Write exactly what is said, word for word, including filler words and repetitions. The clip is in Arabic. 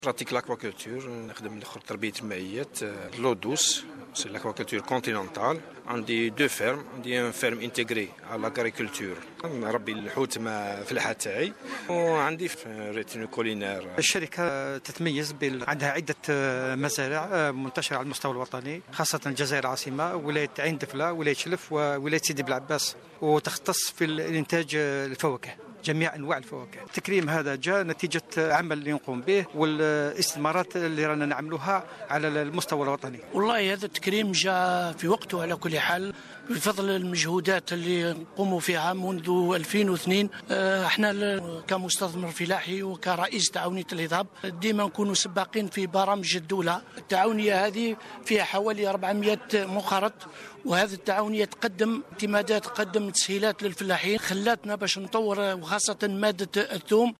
براتيك لاكواكولتور، نخدم الاخر تربيه المائيات لو دوس، سي لاكواكولتور كونتينونتال. عندي دو فيرم، عندي ان فيرم انتيغري على لاغريكولتور، نربي الحوت مع الفلاحه تاعي، وعندي في ريتينو كولينير. الشركه تتميز بال عندها عده مزارع منتشره على المستوى الوطني، خاصه الجزائر العاصمه، ولايه عين دفله، ولايه شلف، وولايه سيدي بلعباس، وتختص في الانتاج الفواكه، جميع أنواع الفواكه. التكريم هذا جاء نتيجة عمل اللي نقوم به والاستثمارات اللي رانا نعملوها على المستوى الوطني. والله هذا التكريم جاء في وقته على كل حال، بفضل المجهودات اللي نقوموا فيها منذ ألفين واثنين. احنا كمستثمر فلاحي وكرئيس تعاونية الهضاب ديما نكونوا سباقين في برامج الدولة. التعاونية هذه فيها حوالي أربعمائة منخرط، وهذه التعاونية تقدم اعتمادات، تقدم تسهيلات للفلاحين، خلاتنا باش نطور وخاصة مادة الثوم.